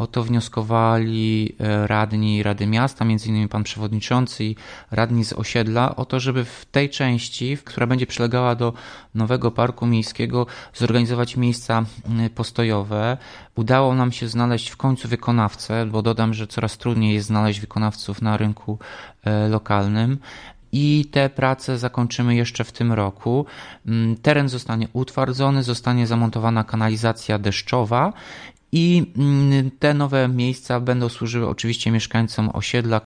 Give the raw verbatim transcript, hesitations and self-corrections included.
O to wnioskowali radni Rady Miasta, między innymi pan przewodniczący i radni z osiedla, o to, żeby w tej części, która będzie przylegała do nowego parku miejskiego, zorganizować miejsca postojowe. Udało nam się znaleźć w końcu wykonawcę, bo dodam, że coraz trudniej jest znaleźć wykonawców na rynku lokalnym. I te prace zakończymy jeszcze w tym roku. Teren zostanie utwardzony, zostanie zamontowana kanalizacja deszczowa i te nowe miejsca będą służyły oczywiście mieszkańcom osiedla,